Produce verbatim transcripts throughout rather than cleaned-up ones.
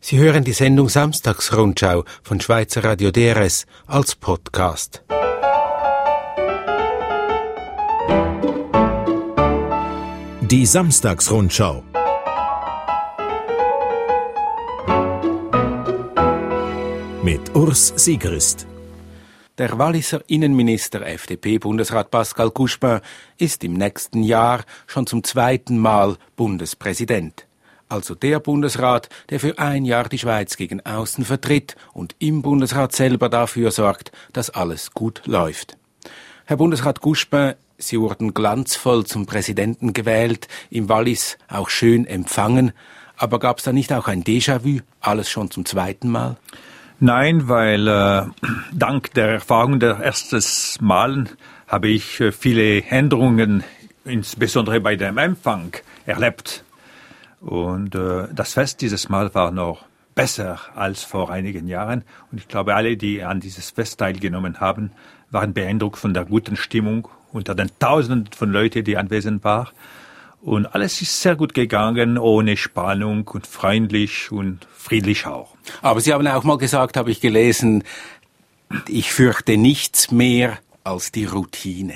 Sie hören die Sendung Samstagsrundschau von Schweizer Radio D R S als Podcast. Die Samstagsrundschau. Mit Urs Sigrist. Der Walliser Innenminister F D P-Bundesrat Pascal Couchepin ist im nächsten Jahr schon zum zweiten Mal Bundespräsident. Also der Bundesrat, der für ein Jahr die Schweiz gegen außen vertritt und im Bundesrat selber dafür sorgt, dass alles gut läuft. Herr Bundesrat Couchepin, Sie wurden glanzvoll zum Präsidenten gewählt, im Wallis auch schön empfangen. Aber gab es da nicht auch ein Déjà-vu, alles schon zum zweiten Mal? Nein, weil äh, dank der Erfahrung der ersten Malen habe ich äh, viele Änderungen, insbesondere bei dem Empfang, erlebt. Und äh, das Fest dieses Mal war noch besser als vor einigen Jahren. Und ich glaube, alle, die an dieses Fest teilgenommen haben, waren beeindruckt von der guten Stimmung unter den Tausenden von Leuten, die anwesend waren. Und alles ist sehr gut gegangen, ohne Spannung und freundlich und friedlich auch. Aber Sie haben auch mal gesagt, habe ich gelesen, ich fürchte nichts mehr als die Routine.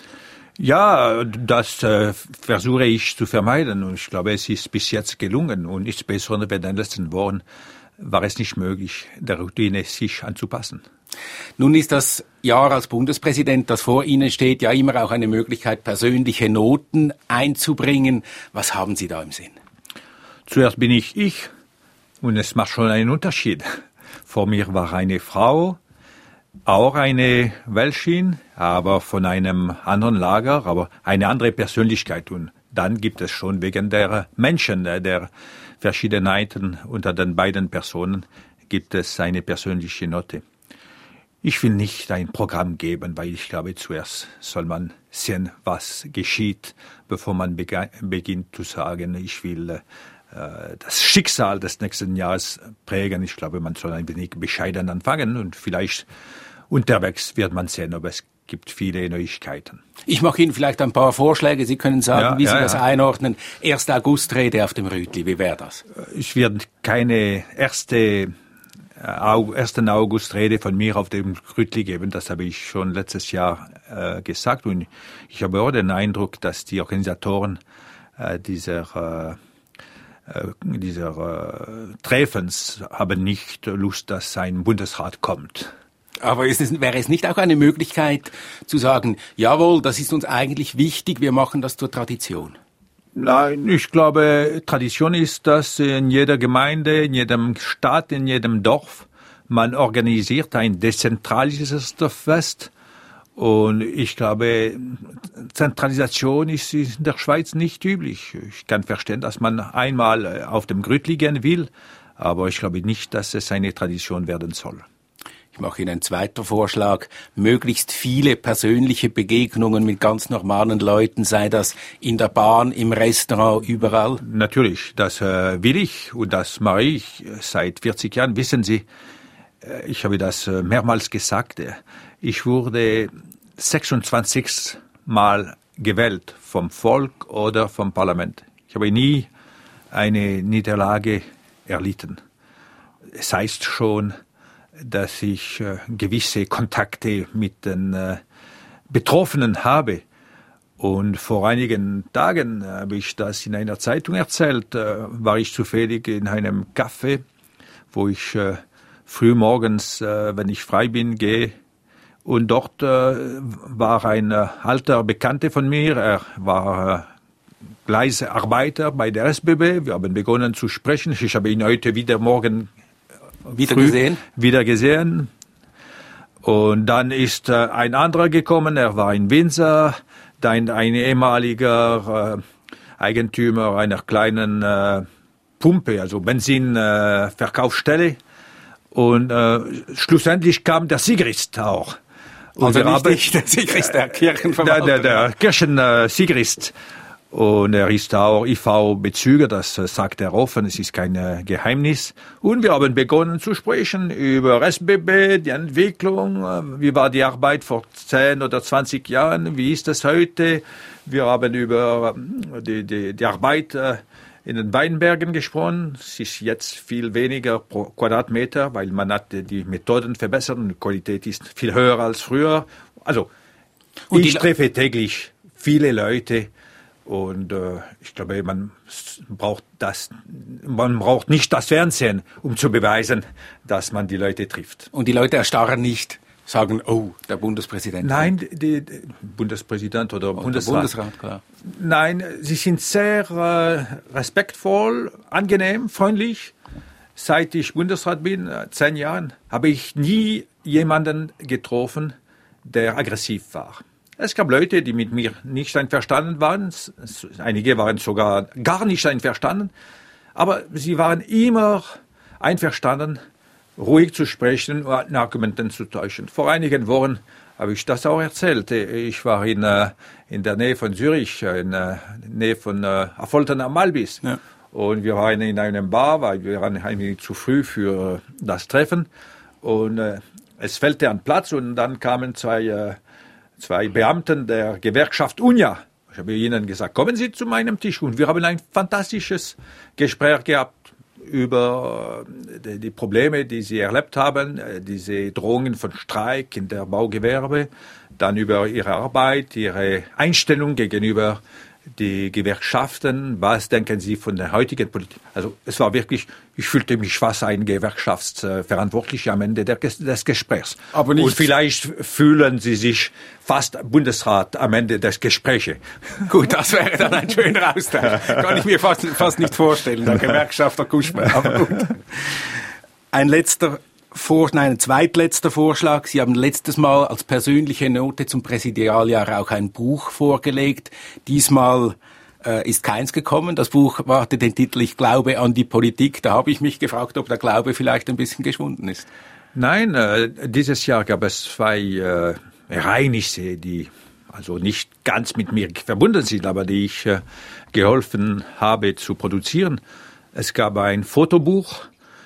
Ja, das äh, versuche ich zu vermeiden und ich glaube, es ist bis jetzt gelungen und insbesondere bei den letzten Wochen war es nicht möglich, der Routine sich anzupassen. Nun ist das Jahr als Bundespräsident, das vor Ihnen steht, ja immer auch eine Möglichkeit, persönliche Noten einzubringen. Was haben Sie da im Sinn? Zuerst bin ich ich und es macht schon einen Unterschied. Vor mir war eine Frau, auch eine Welschin, aber von einem anderen Lager, aber eine andere Persönlichkeit. Und dann gibt es schon wegen der Menschen, der Verschiedenheiten unter den beiden Personen, gibt es eine persönliche Note. Ich will nicht ein Programm geben, weil ich glaube, zuerst soll man sehen, was geschieht, bevor man bege- beginnt zu sagen, ich will äh, das Schicksal des nächsten Jahres prägen. Ich glaube, man soll ein wenig bescheiden anfangen und vielleicht unterwegs wird man sehen, aber es gibt viele Neuigkeiten. Ich mache Ihnen vielleicht ein paar Vorschläge. Sie können sagen, ja, wie ja, Sie das ja. einordnen. erste August-Rede auf dem Rütli, wie wäre das? Ich werde keine erste ersten August-Rede von mir auf dem Rütli geben. Das habe ich schon letztes Jahr äh, gesagt. Und ich habe auch den Eindruck, dass die Organisatoren äh, dieser, äh, dieser äh, Treffens haben nicht Lust, dass ein Bundesrat kommt. Aber ist es, wäre es nicht auch eine Möglichkeit zu sagen, jawohl, das ist uns eigentlich wichtig, wir machen das zur Tradition? Nein, ich glaube, Tradition ist, dass in jeder Gemeinde, in jedem Stadt, in jedem Dorf man organisiert ein dezentralisiertes Fest. Und ich glaube, Zentralisation ist in der Schweiz nicht üblich. Ich kann verstehen, dass man einmal auf dem Grütli gehen will, aber ich glaube nicht, dass es eine Tradition werden soll. Ich mache Ihnen einen zweiten Vorschlag, möglichst viele persönliche Begegnungen mit ganz normalen Leuten, sei das in der Bahn, im Restaurant, überall. Natürlich, das äh, will ich und das mache ich seit vierzig Jahren. Wissen Sie, äh, ich habe das äh, mehrmals gesagt, äh, ich wurde sechsundzwanzig Mal gewählt vom Volk oder vom Parlament. Ich habe nie eine Niederlage erlitten. Es heißt schon, dass ich äh, gewisse Kontakte mit den äh, Betroffenen habe. Und vor einigen Tagen habe ich das in einer Zeitung erzählt, äh, war ich zufällig in einem Café, wo ich äh, früh morgens, äh, wenn ich frei bin, gehe. Und dort äh, war ein äh, alter Bekannter von mir, er war äh, Gleisearbeiter bei der S B B. Wir haben begonnen zu sprechen. Ich habe ihn heute wieder morgen Wieder gesehen? Wieder gesehen. Und dann ist äh, ein anderer gekommen, er war in Windsor, dann ein ehemaliger äh, Eigentümer einer kleinen äh, Pumpe, also Benzinverkaufsstelle. Äh, Und äh, schlussendlich kam der Sigrist auch. Und also nicht ich, der Sigrist, der Kirchenverwalter. Der, der, der Kirchensigrist. Und er ist auch I V-Bezüger, das sagt er offen, es ist kein Geheimnis. Und wir haben begonnen zu sprechen über S B B, die Entwicklung, wie war die Arbeit vor zehn oder zwanzig Jahren, wie ist das heute. Wir haben über die, die, die Arbeit in den Weinbergen gesprochen. Es ist jetzt viel weniger pro Quadratmeter, weil man hat die Methoden verbessert und die Qualität ist viel höher als früher. Also und ich treffe täglich viele Leute und äh, ich glaube, man braucht das, man braucht nicht das Fernsehen, um zu beweisen, dass man die Leute trifft. Und die Leute erstarren nicht, sagen, oh, der Bundespräsident. Nein, die, die Bundespräsident oder, oder Bundesrat. Bundesrat, klar. Nein, sie sind sehr äh, respektvoll, angenehm, freundlich. Seit ich Bundesrat bin, äh, zehn Jahren, habe ich nie jemanden getroffen, der aggressiv war. Es gab Leute, die mit mir nicht einverstanden waren. Einige waren sogar gar nicht einverstanden. Aber sie waren immer einverstanden, ruhig zu sprechen und Argumenten zu täuschen. Vor einigen Wochen habe ich das auch erzählt. Ich war in, in der Nähe von Zürich, in der Nähe von Affoltern am Malbis. Ja. Und wir waren in einem Bar, weil wir waren ein wenig zu früh für das Treffen. Und äh, es fällte an Platz und dann kamen zwei, äh, zwei Beamten der Gewerkschaft UNIA. Ich habe ihnen gesagt, kommen Sie zu meinem Tisch. Und wir haben ein fantastisches Gespräch gehabt über die, die Probleme, die sie erlebt haben, diese Drohungen von Streik in der Baugewerbe, dann über ihre Arbeit, ihre Einstellung gegenüber die Gewerkschaften. Was denken Sie von der heutigen Politik? Also es war wirklich, ich fühlte mich fast ein Gewerkschaftsverantwortlicher am Ende der, des Gesprächs. Aber nicht. Und vielleicht fühlen Sie sich fast Bundesrat am Ende des Gesprächs. Gut, das wäre dann ein schöner Austausch. Kann ich mir fast, fast nicht vorstellen, der Gewerkschafter Kuschmer. Aber gut. Ein letzter Vor, nein, ein zweitletzter Vorschlag. Sie haben letztes Mal als persönliche Note zum Präsidialjahr auch ein Buch vorgelegt. Diesmal äh, ist keins gekommen. Das Buch hatte den Titel Ich glaube an die Politik. Da habe ich mich gefragt, ob der Glaube vielleicht ein bisschen geschwunden ist. Nein, äh, dieses Jahr gab es zwei äh, Ereignisse, die also nicht ganz mit mir verbunden sind, aber die ich äh, geholfen habe zu produzieren. Es gab ein Fotobuch,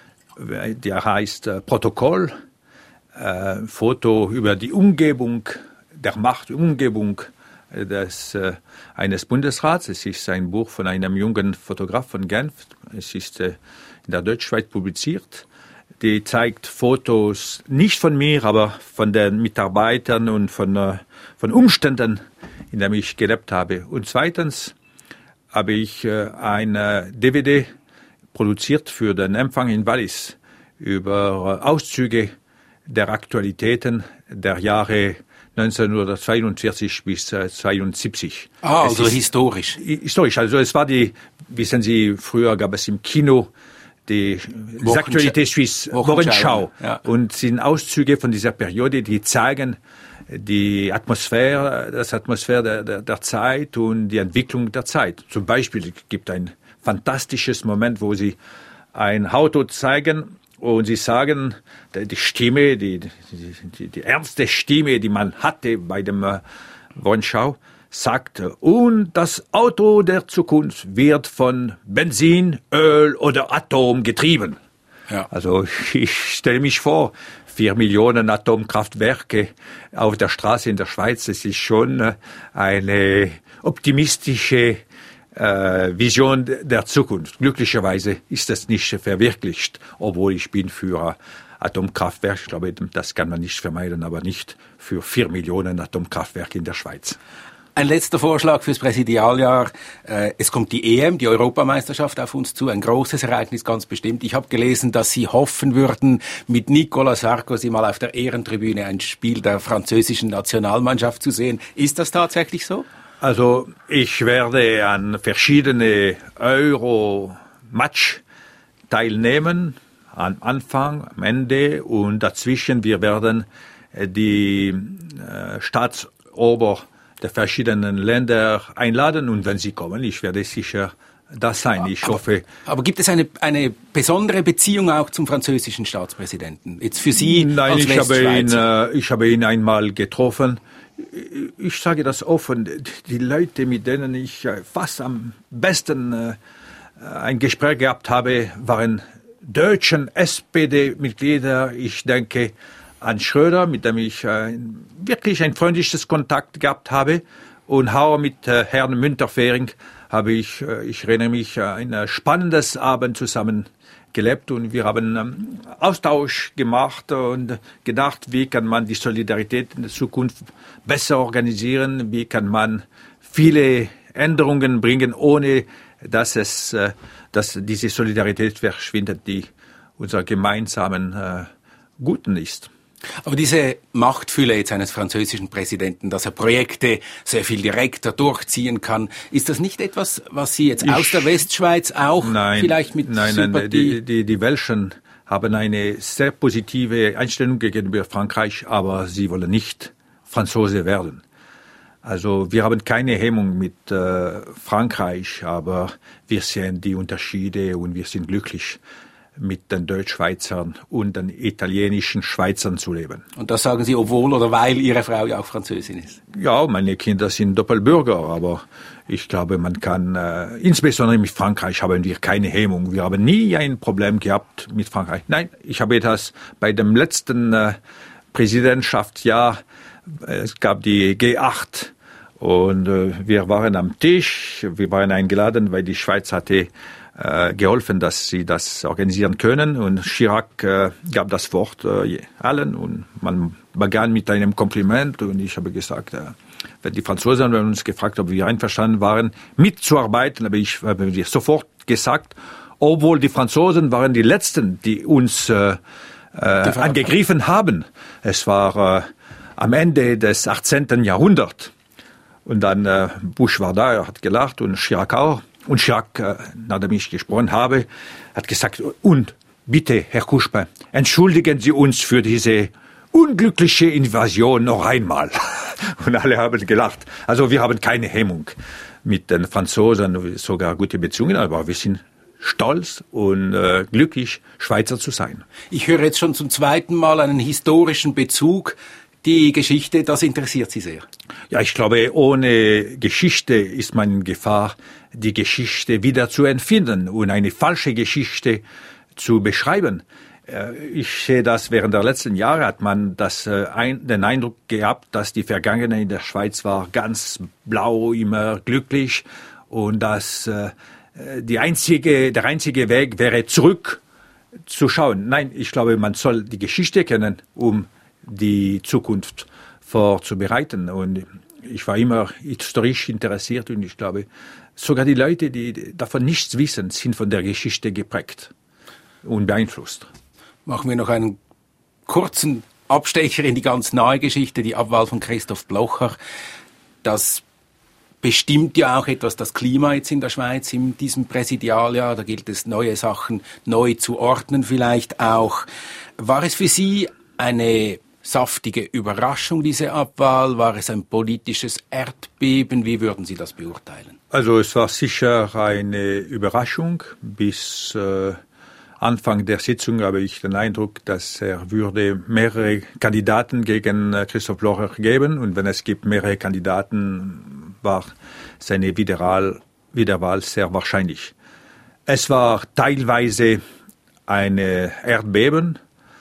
der heißt äh, Protokoll, äh, Foto über die Umgebung der Macht, Umgebung des, äh, eines Bundesrats. Es ist ein Buch von einem jungen Fotograf von Genf. Es ist äh, in der Deutschschweiz publiziert. Die zeigt Fotos nicht von mir, aber von den Mitarbeitern und von, äh, von Umständen, in denen ich gelebt habe. Und zweitens habe ich äh, eine D V D produziert für den Empfang in Wallis über Auszüge der Aktualitäten der Jahre neunzehnhundertzweiundvierzig bis zweiundsiebzig. Ah, also historisch. Historisch, also es war die, wissen Sie, früher gab es im Kino die Aktualität Suisse, Wochenschau. Ja. Und sind Auszüge von dieser Periode, die zeigen die Atmosphäre, das Atmosphäre der, der, der Zeit und die Entwicklung der Zeit. Zum Beispiel es gibt ein fantastisches Moment, wo sie ein Auto zeigen und sie sagen, die Stimme, die, die, die ernste Stimme, die man hatte bei dem äh, Wochenschau, sagt, und das Auto der Zukunft wird von Benzin, Öl oder Atom getrieben. Ja. Also ich stelle mich vor, vier Millionen Atomkraftwerke auf der Straße in der Schweiz, das ist schon eine optimistische äh, Vision der Zukunft. Glücklicherweise ist das nicht verwirklicht, obwohl ich bin für Atomkraftwerke. Ich glaube, das kann man nicht vermeiden, aber nicht für vier Millionen Atomkraftwerke in der Schweiz. Ein letzter Vorschlag fürs Präsidialjahr. Es kommt die E M, die Europameisterschaft, auf uns zu. Ein großes Ereignis, ganz bestimmt. Ich habe gelesen, dass Sie hoffen würden, mit Nicolas Sarkozy mal auf der Ehrentribüne ein Spiel der französischen Nationalmannschaft zu sehen. Ist das tatsächlich so? Also ich werde an verschiedene Euro-Match teilnehmen. Am Anfang, am Ende und dazwischen. Wir werden die äh, Staatsober der verschiedenen Länder einladen und wenn sie kommen, ich werde sicher das sein. Ich aber, hoffe. Aber gibt es eine, eine besondere Beziehung auch zum französischen Staatspräsidenten? Jetzt für Sie Nein, als ich habe ihn, Westschweizer? ich habe ihn einmal getroffen. Ich sage das offen, die Leute, mit denen ich fast am besten ein Gespräch gehabt habe, waren deutschen S P D-Mitglieder. Ich denke an Schröder, mit dem ich äh, wirklich ein freundliches Kontakt gehabt habe. Und auch mit äh, Herrn Müntefering habe ich, ich erinnere mich, ein spannendes Abend zusammen gelebt und wir haben ähm, Austausch gemacht und gedacht, wie kann man die Solidarität in der Zukunft besser organisieren, wie kann man viele Änderungen bringen, ohne dass es, äh, dass diese Solidarität verschwindet, die unser gemeinsamen äh, Guten ist. Aber diese Machtfülle jetzt eines französischen Präsidenten, dass er Projekte sehr viel direkter durchziehen kann, ist das nicht etwas, was Sie jetzt ich, aus der Westschweiz auch nein, vielleicht mit nein, Sympathie... Nein, die, die, die Welschen haben eine sehr positive Einstellung gegenüber Frankreich, aber sie wollen nicht Franzose werden. Also wir haben keine Hemmung mit äh, Frankreich, aber wir sehen die Unterschiede und wir sind glücklich, mit den Deutschschweizern und den italienischen Schweizern zu leben. Und das sagen Sie, obwohl oder weil Ihre Frau ja auch Französin ist? Ja, meine Kinder sind Doppelbürger, aber ich glaube, man kann, äh, insbesondere mit Frankreich haben wir keine Hemmung. Wir haben nie ein Problem gehabt mit Frankreich. Nein, ich habe das bei dem letzten äh, Präsidentschaftsjahr, äh, es gab die G acht und äh, wir waren am Tisch, wir waren eingeladen, weil die Schweiz hatte Äh, geholfen, dass sie das organisieren können. Und Chirac äh, gab das Wort äh, allen und man begann mit einem Kompliment und ich habe gesagt, äh, wenn die Franzosen haben uns gefragt, ob wir einverstanden waren, mitzuarbeiten, habe ich habe wir sofort gesagt, obwohl die Franzosen waren die Letzten, die uns äh, äh, angegriffen haben. Es war äh, am Ende des achtzehnten Jahrhunderts. Und dann äh, Bush war da, er hat gelacht und Chirac auch. Und Chirac, nachdem ich gesprochen habe, hat gesagt, und bitte, Herr Couchepin, entschuldigen Sie uns für diese unglückliche Invasion noch einmal. Und alle haben gelacht. Also wir haben keine Hemmung mit den Franzosen, sogar gute Beziehungen, aber wir sind stolz und äh, glücklich, Schweizer zu sein. Ich höre jetzt schon zum zweiten Mal einen historischen Bezug. Die Geschichte, das interessiert Sie sehr. Ja, ich glaube, ohne Geschichte ist man in Gefahr, die Geschichte wieder zu empfinden und eine falsche Geschichte zu beschreiben. Ich sehe das, während der letzten Jahre hat man das, den Eindruck gehabt, dass die Vergangenheit in der Schweiz war ganz blau, immer glücklich und dass die einzige, der einzige Weg wäre, zurück zu schauen. Nein, ich glaube, man soll die Geschichte kennen, um die Zukunft vorzubereiten. Und ich war immer historisch interessiert und ich glaube, sogar die Leute, die davon nichts wissen, sind von der Geschichte geprägt und beeinflusst. Machen wir noch einen kurzen Abstecher in die ganz nahe Geschichte, die Abwahl von Christoph Blocher. Das bestimmt ja auch etwas das Klima jetzt in der Schweiz in diesem Präsidialjahr. Da gilt es, neue Sachen neu zu ordnen vielleicht auch. War es für Sie eine saftige Überraschung, diese Abwahl? War es ein politisches Erdbeben? Wie würden Sie das beurteilen? Also es war sicher eine Überraschung. Bis äh, Anfang der Sitzung habe ich den Eindruck, dass er würde mehrere Kandidaten gegen äh, Christoph Blocher geben. Und wenn es gibt mehrere Kandidaten, war seine Wiederwahl, Wiederwahl sehr wahrscheinlich. Es war teilweise ein Erdbeben.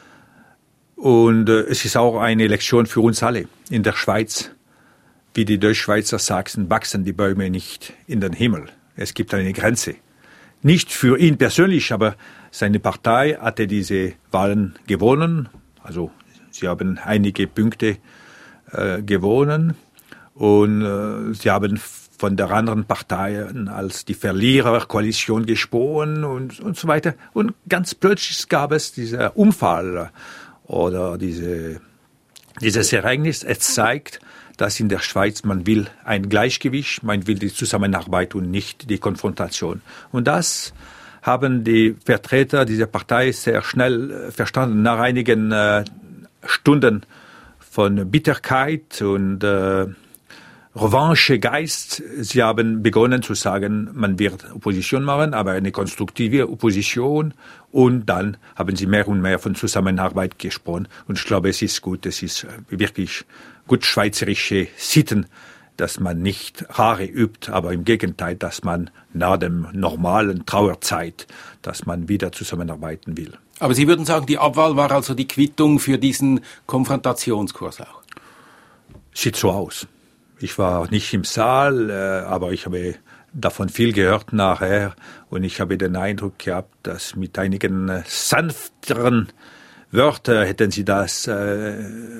Und äh, es ist auch eine Lektion für uns alle in der Schweiz. Wie die Deutschschweizer sagen, wachsen die Bäume nicht in den Himmel. Es gibt eine Grenze. Nicht für ihn persönlich, aber seine Partei hatte diese Wahlen gewonnen. Also sie haben einige Punkte äh, gewonnen. Und äh, sie haben von der anderen Parteien als die Verliererkoalition gesprochen und, und so weiter. Und ganz plötzlich gab es diesen Unfall oder diese, dieses Ereignis. Es zeigt, dass in der Schweiz man will ein Gleichgewicht, man will die Zusammenarbeit und nicht die Konfrontation. Und das haben die Vertreter dieser Partei sehr schnell verstanden. Nach einigen äh, Stunden von Bitterkeit und äh, Revanchegeist, sie haben begonnen zu sagen, man wird Opposition machen, aber eine konstruktive Opposition. Und dann haben sie mehr und mehr von Zusammenarbeit gesprochen. Und ich glaube, es ist gut, es ist wirklich gut schweizerische Sitten, dass man nicht Rache übt, aber im Gegenteil, dass man nach dem normalen Trauerzeit, dass man wieder zusammenarbeiten will. Aber Sie würden sagen, die Abwahl war also die Quittung für diesen Konfrontationskurs auch? Sieht so aus. Ich war nicht im Saal, aber ich habe davon viel gehört nachher und ich habe den Eindruck gehabt, dass mit einigen sanfteren Wörtern hätten sie das äh,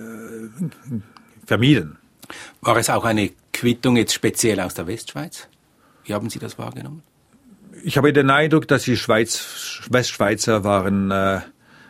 vermieden. War es auch eine Quittung jetzt speziell aus der Westschweiz? Wie haben Sie das wahrgenommen? Ich habe den Eindruck, dass die Schweiz, Westschweizer waren äh,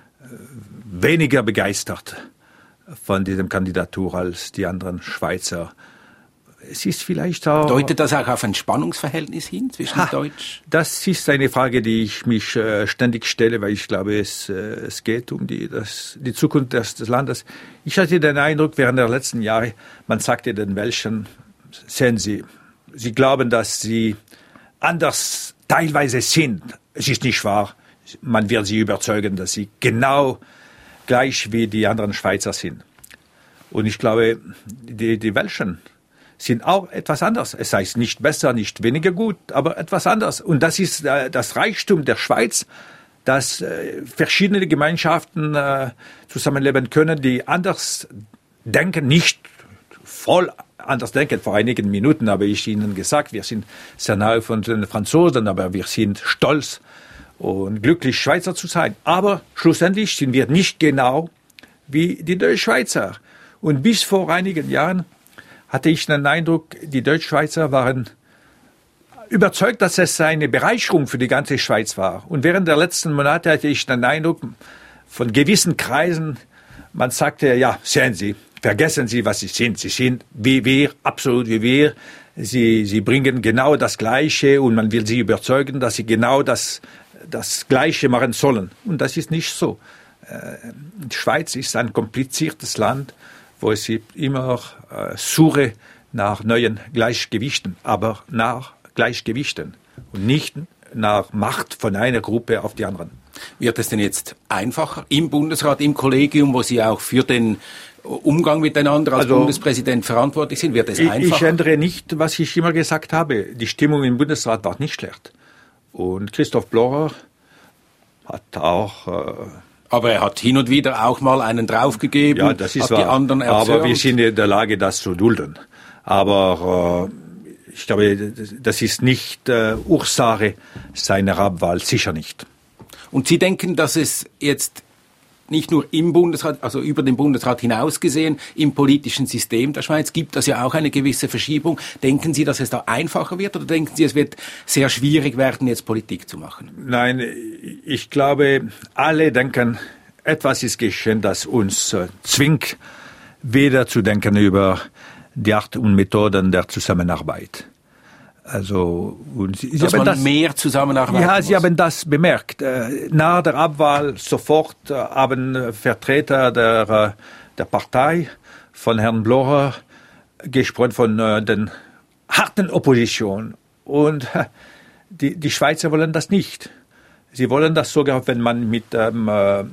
weniger begeistert von dieser Kandidatur als die anderen Schweizer. Es ist vielleicht auch... Deutet das auch auf ein Spannungsverhältnis hin zwischen ha, Deutsch? Das ist eine Frage, die ich mich äh, ständig stelle, weil ich glaube, es, äh, es geht um die, das, die Zukunft des, des Landes. Ich hatte den Eindruck, während der letzten Jahre, man sagte den Welschen, sehen Sie, Sie glauben, dass Sie anders teilweise sind. Es ist nicht wahr. Man wird Sie überzeugen, dass Sie genau gleich wie die anderen Schweizer sind. Und ich glaube, die, die Welschen sind auch etwas anders. Es heißt nicht besser, nicht weniger gut, aber etwas anders. Und das ist äh, das Reichtum der Schweiz, dass äh, verschiedene Gemeinschaften äh, zusammenleben können, die anders denken, nicht voll anders denken. Vor einigen Minuten habe ich Ihnen gesagt, wir sind sehr nahe von den Franzosen, aber wir sind stolz und glücklich, Schweizer zu sein. Aber schlussendlich sind wir nicht genau wie die Deutschschweizer. Und bis vor einigen Jahren hatte ich den Eindruck, die Deutschschweizer waren überzeugt, dass es eine Bereicherung für die ganze Schweiz war. Und während der letzten Monate hatte ich den Eindruck von gewissen Kreisen, man sagte, ja, sehen Sie, vergessen Sie, was Sie sind. Sie sind wie wir, absolut wie wir. Sie, Sie bringen genau das Gleiche und man will Sie überzeugen, dass Sie genau das, das Gleiche machen sollen. Und das ist nicht so. Die Schweiz ist ein kompliziertes Land, wo es immer äh, suche nach neuen Gleichgewichten, aber nach Gleichgewichten und nicht nach Macht von einer Gruppe auf die anderen. Wird es denn jetzt einfacher im Bundesrat, im Kollegium, wo Sie auch für den Umgang miteinander als also, Bundespräsident verantwortlich sind? Wird es ich, einfacher? Ich ändere nicht, was ich immer gesagt habe. Die Stimmung im Bundesrat war nicht schlecht. Und Christoph Blocher hat auch... Äh, Aber er hat hin und wieder auch mal einen draufgegeben, ja, das ist hat wahr. Die anderen erzürnt. Aber wir sind in der Lage, das zu dulden. Aber äh, ich glaube, das ist nicht äh, Ursache seiner Abwahl, sicher nicht. Und Sie denken, dass es jetzt nicht nur im Bundesrat, also über den Bundesrat hinaus gesehen, im politischen System der Schweiz gibt es ja auch eine gewisse Verschiebung. Denken Sie, dass es da einfacher wird oder denken Sie, es wird sehr schwierig werden, jetzt Politik zu machen? Nein, ich glaube, alle denken, etwas ist geschehen, das uns äh, zwingt, wieder zu denken über die Art und Methoden der Zusammenarbeit. Also, und Sie, Dass Sie haben man das, mehr zusammenarbeiten Ja, muss. Sie haben das bemerkt. Nach der Abwahl sofort haben Vertreter der, der Partei von Herrn Blocher gesprochen von den harten Opposition. Und die, die Schweizer wollen das nicht. Sie wollen das sogar, wenn man mit ähm,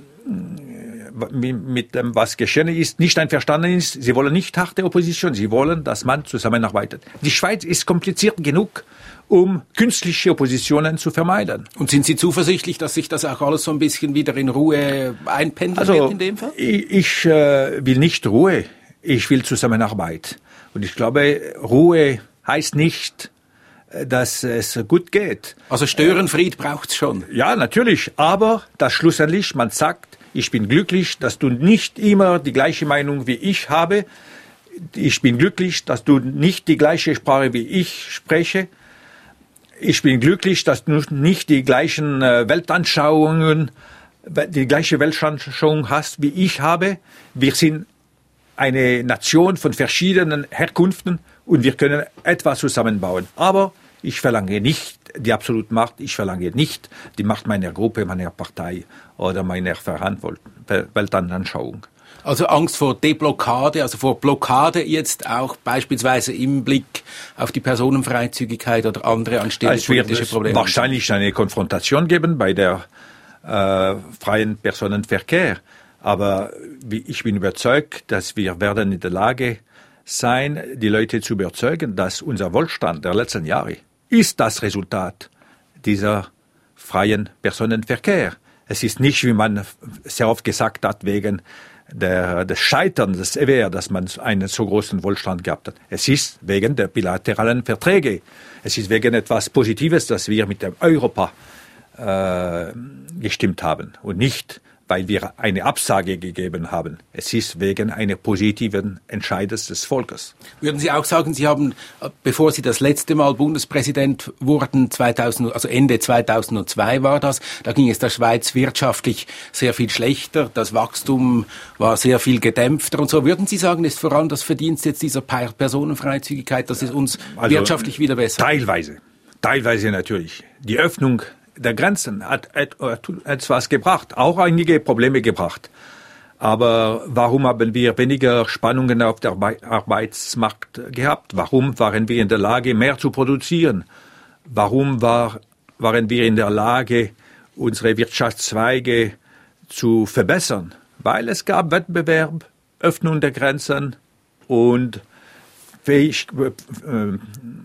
mit dem, was geschehen ist, nicht einverstanden ist. Sie wollen nicht harte Opposition. Sie wollen, dass man zusammenarbeitet. Die Schweiz ist kompliziert genug, um künstliche Oppositionen zu vermeiden. Und sind Sie zuversichtlich, dass sich das auch alles so ein bisschen wieder in Ruhe einpendeln also, wird in dem Fall? Ich, ich äh, will nicht Ruhe. Ich will Zusammenarbeit. Und ich glaube, Ruhe heißt nicht, dass es gut geht. Also Störenfried braucht's schon. Ja, natürlich. Aber dass schlussendlich man sagt, ich bin glücklich, dass du nicht immer die gleiche Meinung wie ich habe. Ich bin glücklich, dass du nicht die gleiche Sprache wie ich spreche. Ich bin glücklich, dass du nicht die gleichen Weltanschauungen, die gleiche Weltanschauung hast, wie ich habe. Wir sind eine Nation von verschiedenen Herkünften und wir können etwas zusammenbauen. Aber ich verlange nicht die absolute Macht, ich verlange nicht die Macht meiner Gruppe, meiner Partei oder meiner Weltanschauung. Also Angst vor Deblockade, also vor Blockade jetzt auch beispielsweise im Blick auf die Personenfreizügigkeit oder andere anstehende politische Probleme? Es wird wahrscheinlich eine Konfrontation geben bei der äh, freien Personenverkehr. Aber ich bin überzeugt, dass wir werden in der Lage sein, die Leute zu überzeugen, dass unser Wohlstand der letzten Jahre ist das Resultat dieser freien Personenverkehr. Es ist nicht, wie man sehr oft gesagt hat, wegen der, des Scheiterns des E W R, dass man einen so großen Wohlstand gehabt hat. Es ist wegen der bilateralen Verträge. Es ist wegen etwas Positives, dass wir mit dem Europa äh, gestimmt haben und nicht, weil wir eine Absage gegeben haben. Es ist wegen eines positiven Entscheides des Volkes. Würden Sie auch sagen, Sie haben, bevor Sie das letzte Mal Bundespräsident wurden, zweitausend, also Ende zweitausendzwei war das, da ging es der Schweiz wirtschaftlich sehr viel schlechter, das Wachstum war sehr viel gedämpfter und so. Würden Sie sagen, ist vor allem das Verdienst jetzt dieser Personenfreizügigkeit, dass es uns also wirtschaftlich wieder besser geht? Teilweise, teilweise natürlich. Die Öffnung der Grenzen hat etwas gebracht, auch einige Probleme gebracht. Aber warum haben wir weniger Spannungen auf dem Arbeitsmarkt gehabt? Warum waren wir in der Lage, mehr zu produzieren? Warum war, waren wir in der Lage, unsere Wirtschaftszweige zu verbessern? Weil es gab Wettbewerb, Öffnung der Grenzen und Fähig, äh,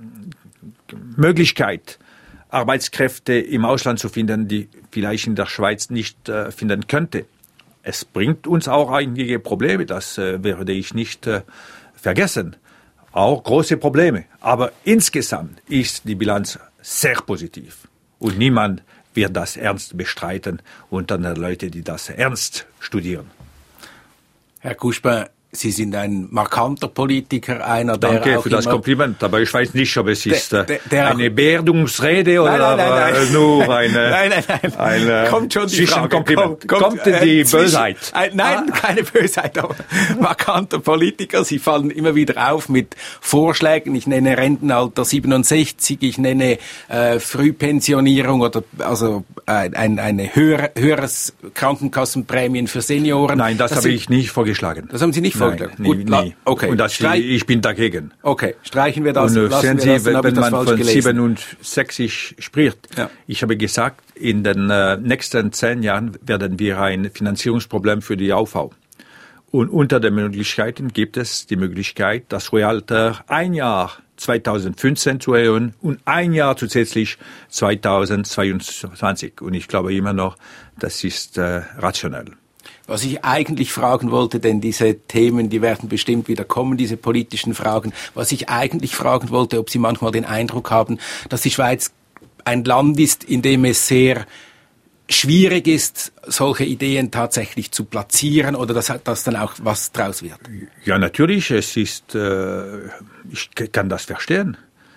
Möglichkeit, Arbeitskräfte im Ausland zu finden, die vielleicht in der Schweiz nicht äh, finden könnte. Es bringt uns auch einige Probleme, das äh, werde ich nicht äh, vergessen. Auch große Probleme. Aber insgesamt ist die Bilanz sehr positiv. Und niemand wird das ernst bestreiten unter den Leuten, die das ernst studieren. Herr Kuschba, Sie sind ein markanter Politiker, einer, der Danke auch für das Kompliment, aber ich weiß nicht, ob es ist der, der, der eine Beerdungsrede oder nein, nein, nein. nur eine... Nein, nein, nein. Eine kommt schon die Frage. Kompliment. Kommt, kommt, kommt die äh, Bösheit? Äh, nein, ah. keine Bösheit, aber markanter Politiker. Sie fallen immer wieder auf mit Vorschlägen. Ich nenne Rentenalter siebenundsechzig, ich nenne äh, Frühpensionierung oder also äh, ein eine höher, höheres Krankenkassenprämien für Senioren. Nein, das, das habe sind, ich nicht vorgeschlagen. Das haben Sie nicht Nein, vorgeschlagen? Nie, Gut, nie. Okay. Und das, Streich- ich bin dagegen. Okay, streichen wir das. Und sehen Sie, das, wenn, wenn man von gelesen. siebenundsechzig spricht, ja. Ich habe gesagt, in den äh, nächsten zehn Jahren werden wir ein Finanzierungsproblem für die A V. Und unter den Möglichkeiten gibt es die Möglichkeit, das Realalter ein Jahr zweitausendfünfzehn zu erhöhen und ein Jahr zusätzlich zweitausendzweiundzwanzig. Und ich glaube immer noch, das ist äh, rationell. Was ich eigentlich fragen wollte, denn diese Themen, die werden bestimmt wieder kommen, diese politischen Fragen. Was ich eigentlich fragen wollte, ob Sie manchmal den Eindruck haben, dass die Schweiz ein Land ist, in dem es sehr schwierig ist, solche Ideen tatsächlich zu platzieren oder dass, dass dann auch was draus wird? Ja, natürlich. Es ist, äh, ich kann das verstehen.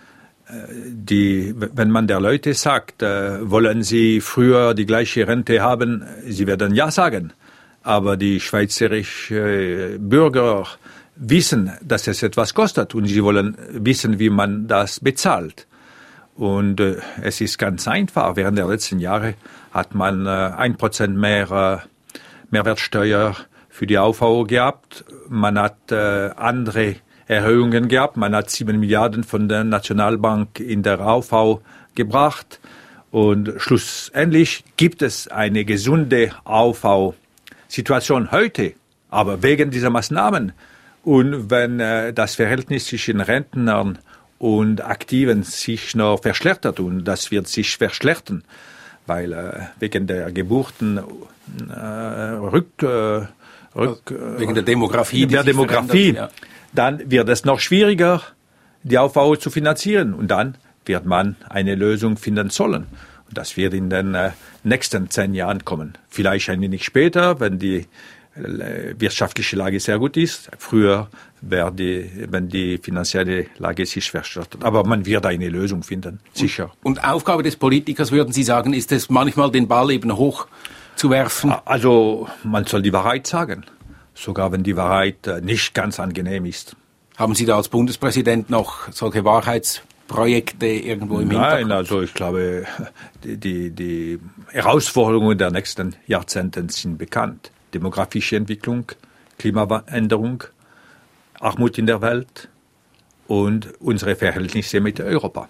Die, wenn man der Leute sagt, äh, wollen Sie früher die gleiche Rente haben, sie werden ja sagen. Aber die schweizerischen Bürger wissen, dass es etwas kostet und sie wollen wissen, wie man das bezahlt. Und äh, es ist ganz einfach. Während der letzten Jahre hat man ein äh, Prozent mehr äh, Mehrwertsteuer für die A V gehabt. Man hat äh, andere Erhöhungen gehabt. Man hat sieben Milliarden von der Nationalbank in der A V gebracht. Und schlussendlich gibt es eine gesunde A V Situation heute, aber wegen dieser Maßnahmen. Und wenn äh, das Verhältnis zwischen Rentnern und Aktiven sich noch verschlechtert, und das wird sich verschlechtern, weil äh, wegen der Geburten äh, rück, äh, rück wegen der Demografie, der Demografie, ja. Dann wird es noch schwieriger, die A V zu finanzieren, und dann wird man eine Lösung finden sollen. Und das wird in den äh, nächsten zehn Jahren kommen. Vielleicht ein wenig später, wenn die äh, wirtschaftliche Lage sehr gut ist. Früher, die, wenn die finanzielle Lage sich verschlechtert. Aber man wird eine Lösung finden, sicher. Und, und Aufgabe des Politikers, würden Sie sagen, ist es manchmal, den Ball eben hoch zu werfen? Also man soll die Wahrheit sagen, sogar wenn die Wahrheit äh, nicht ganz angenehm ist. Haben Sie da als Bundespräsident noch solche Wahrheits Projekte irgendwo im Hintergrund? Nein, also ich glaube, die, die, die Herausforderungen der nächsten Jahrzehnte sind bekannt. Demografische Entwicklung, Klimaänderung, Armut in der Welt und unsere Verhältnisse mit Europa.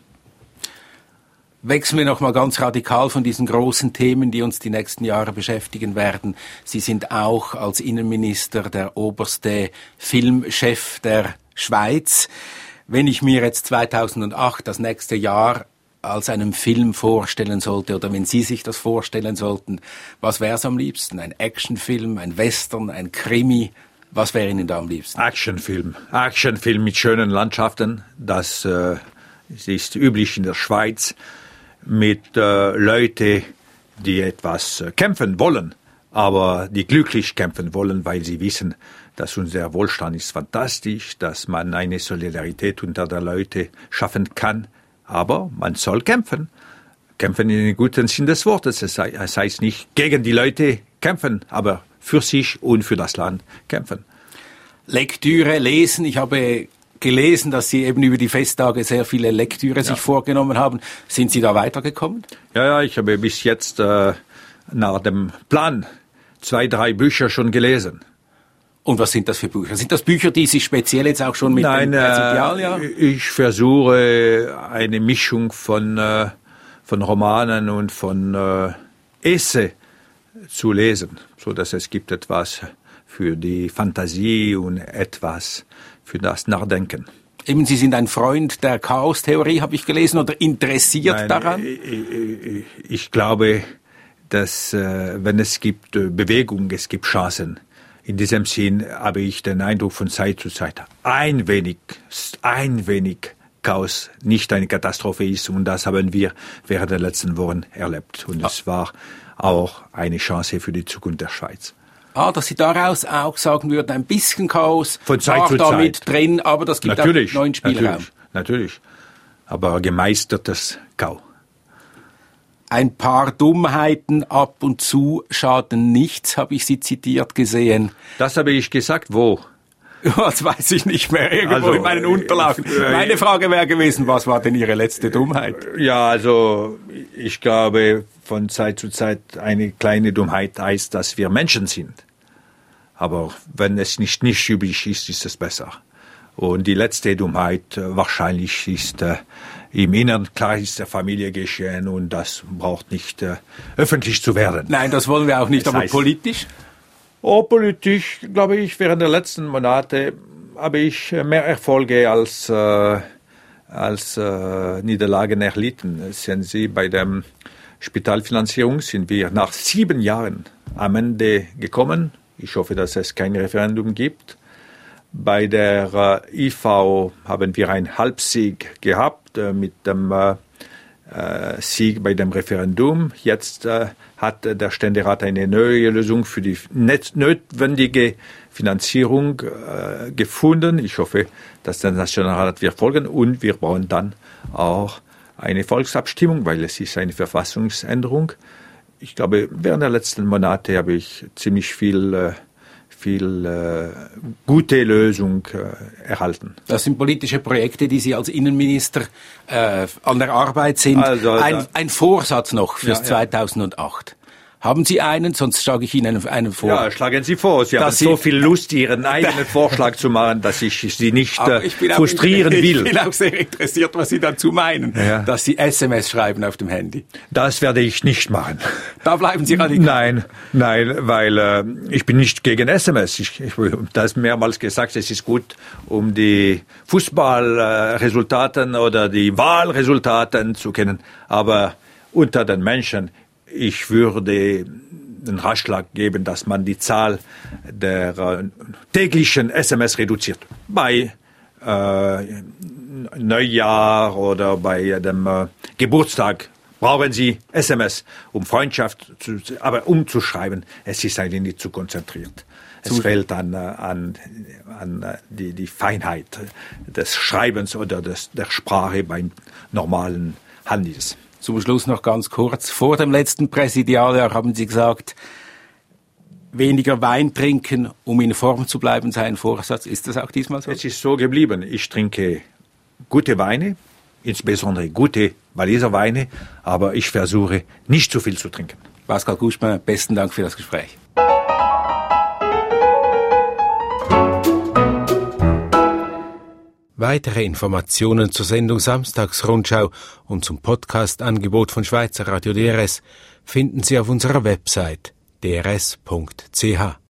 Wechseln wir noch mal ganz radikal von diesen großen Themen, die uns die nächsten Jahre beschäftigen werden. Sie sind auch als Innenminister der oberste Filmchef der Schweiz. Wenn ich mir jetzt zweitausendacht, das nächste Jahr, als einem Film vorstellen sollte oder wenn Sie sich das vorstellen sollten, was wäre es am liebsten? Ein Actionfilm, ein Western, ein Krimi? Was wäre Ihnen da am liebsten? Actionfilm. Actionfilm mit schönen Landschaften. Das äh, ist üblich in der Schweiz. Mit äh, Leuten, die etwas äh, kämpfen wollen, aber die glücklich kämpfen wollen, weil sie wissen, dass unser Wohlstand ist fantastisch, dass man eine Solidarität unter der Leute schaffen kann. Aber man soll kämpfen. Kämpfen in dem guten Sinn des Wortes. Es heißt nicht gegen die Leute kämpfen, aber für sich und für das Land kämpfen. Lektüre, Lesen. Ich habe gelesen, dass Sie eben über die Festtage sehr viele Lektüre sich ja. vorgenommen haben. Sind Sie da weitergekommen? Ja, ja, ich habe bis jetzt äh, nach dem Plan zwei, drei Bücher schon gelesen. Und was sind das für Bücher? Sind das Bücher, die sich speziell jetzt auch schon mit Nein, dem Präsidialjahr? Äh, ich versuche eine Mischung von, äh, von Romanen und von äh, Esse zu lesen, so dass es gibt etwas für die Fantasie und etwas für das Nachdenken. Eben, Sie sind ein Freund der Chaostheorie, habe ich gelesen, oder interessiert Nein, daran? Ich, ich glaube, dass äh, wenn es gibt äh, Bewegung, es gibt Chancen. In diesem Sinn habe ich den Eindruck von Zeit zu Zeit, ein wenig, ein wenig Chaos nicht eine Katastrophe ist. Und das haben wir während der letzten Wochen erlebt. Und es war auch eine Chance für die Zukunft der Schweiz. Ah, dass Sie daraus auch sagen würden, ein bisschen Chaos von Zeit war zu da Zeit mit drin, aber das gibt natürlich, auch neuen Spielraum. Natürlich, natürlich. Aber gemeistertes Chaos. Ein paar Dummheiten ab und zu schaden nichts, habe ich Sie zitiert gesehen. Das habe ich gesagt, wo? Das weiß ich nicht mehr, irgendwo also, in meinen Unterlagen. Äh, Meine Frage wäre gewesen, was war denn Ihre letzte Dummheit? Ja, also ich glaube, von Zeit zu Zeit eine kleine Dummheit heißt, dass wir Menschen sind. Aber wenn es nicht nicht üblich ist, ist es besser. Und die letzte Dummheit äh, wahrscheinlich ist äh, im inneren Kreis der Familie geschehen und das braucht nicht äh, öffentlich zu werden. Nein, das wollen wir auch nicht, das aber heißt, politisch? Oh, politisch, glaube ich, während der letzten Monate habe ich mehr Erfolge als, äh, als äh, Niederlagen erlitten. Sehen Sie, bei der Spitalfinanzierung sind wir nach sieben Jahren am Ende gekommen. Ich hoffe, dass es kein Referendum gibt. Bei der äh, I V haben wir einen Halbsieg gehabt äh, mit dem äh, äh, Sieg bei dem Referendum. Jetzt äh, hat äh, der Ständerat eine neue Lösung für die notwendige Finanzierung äh, gefunden. Ich hoffe, dass der Nationalrat wird folgen und wir brauchen dann auch eine Volksabstimmung, weil es ist eine Verfassungsänderung. Ich glaube, während der letzten Monate habe ich ziemlich viel äh, viel äh, gute Lösung äh, erhalten. Das sind politische Projekte, die Sie als Innenminister äh, an der Arbeit sind. Also, ein, ein Vorsatz noch fürs ja, zweitausendacht. Haben Sie einen? Sonst schlage ich Ihnen einen vor. Ja, schlagen Sie vor. Sie haben Sie so viel Lust, Ihren eigenen Vorschlag zu machen, dass ich Sie nicht äh, frustrieren auch, will. Ich bin auch sehr interessiert, was Sie dazu meinen, ja. dass Sie S M S schreiben auf dem Handy. Das werde ich nicht machen. Da bleiben Sie radikal. Nein, nein, weil äh, ich bin nicht gegen S M S. Ich, ich habe das mehrmals gesagt, es ist gut, um die Fußballresultaten oder die Wahlresultaten zu kennen. Aber unter den Menschen, ich würde den Ratschlag geben, dass man die Zahl der äh, täglichen S M S reduziert. Bei äh, Neujahr oder bei dem äh, Geburtstag brauchen Sie S M S, um Freundschaft zu, aber umzuschreiben. Es ist eigentlich nicht zu konzentriert. Es fehlt an, an, an die, die Feinheit des Schreibens oder des, der Sprache beim normalen Handys. Zum Schluss noch ganz kurz. Vor dem letzten Präsidialjahr haben Sie gesagt, weniger Wein trinken, um in Form zu bleiben, sei ein Vorsatz. Ist das auch diesmal so? Es ist so geblieben. Ich trinke gute Weine, insbesondere gute Walliser Weine, aber ich versuche nicht zu viel zu trinken. Pascal Couchepin, besten Dank für das Gespräch. Weitere Informationen zur Sendung Samstagsrundschau und zum Podcast-Angebot von Schweizer Radio D R S finden Sie auf unserer Website d r s punkt c h.